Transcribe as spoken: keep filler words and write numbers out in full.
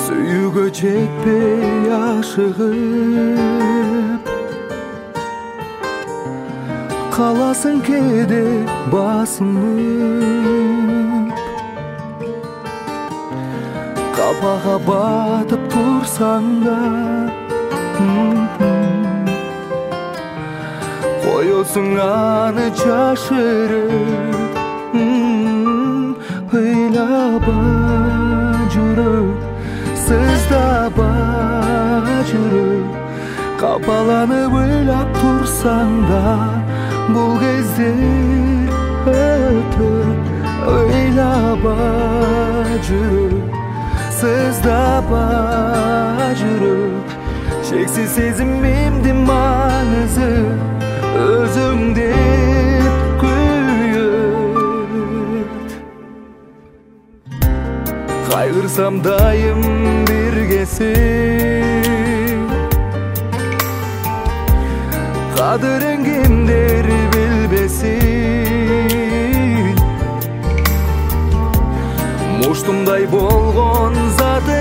Сүйүүгө жетпей ашыгып каласың кээде басынып, капага батып турсаң да коесуң аны жашырып. Ыйлаба жүрөк, сыздаба жүрөк, капаланып ыйлап турсаң да бул кездер өтөт. Ыйлаба жүрөк, сыздаба жүрөк, шексиз сезимимди маңызы өзүңде күйөт. Кайгырсам дайым биргесиң, кадырын кимдер билбесин. Муштумдай болгон заты